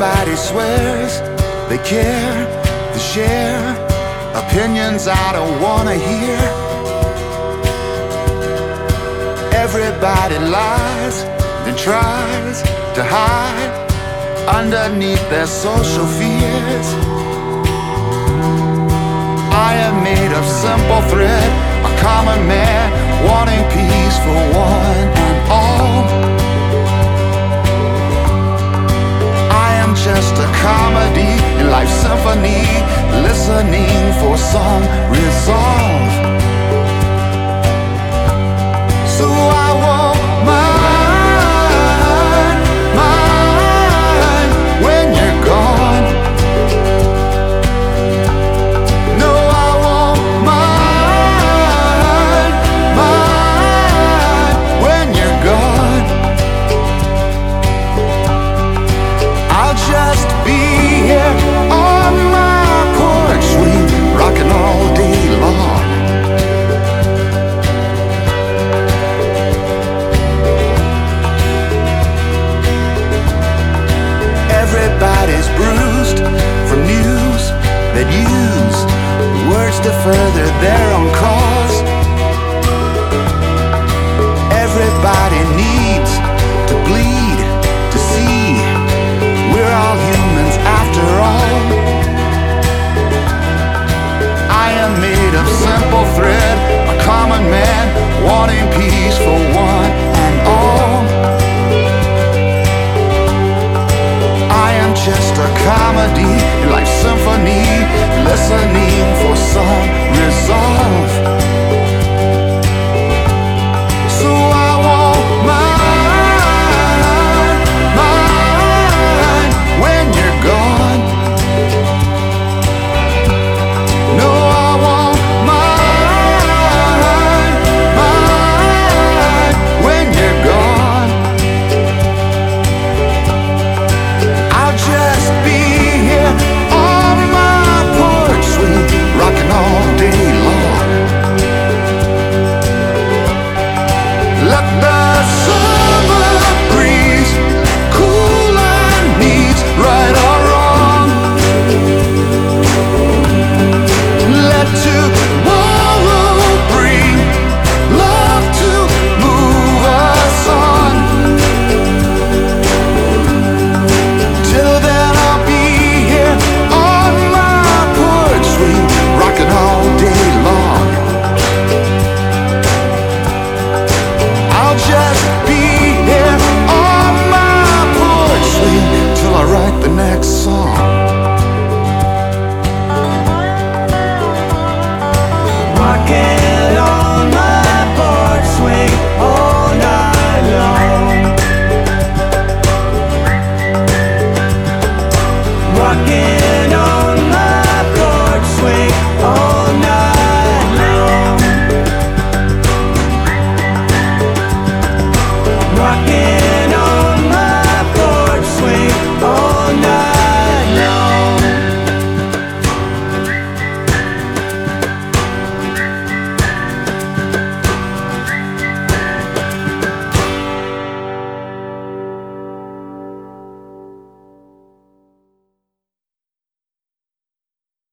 Everybody swears they care, they share opinions I don't wanna hear. Everybody lies, then tries to hide underneath their social fears. I am made of simple thread, a common man wanting peace for one and all. I am just a comedy in life's symphony, listening for some resolve. So I won't mind when you're gone. No, I won't mind when you're gone. I'll just be here on my porch swing, rocking all day long. Everybody's bruised from news that use words to further their own cause. Everybody needs to bleed to see we're all humans after all. I am made of simple thread, a common man wanting peace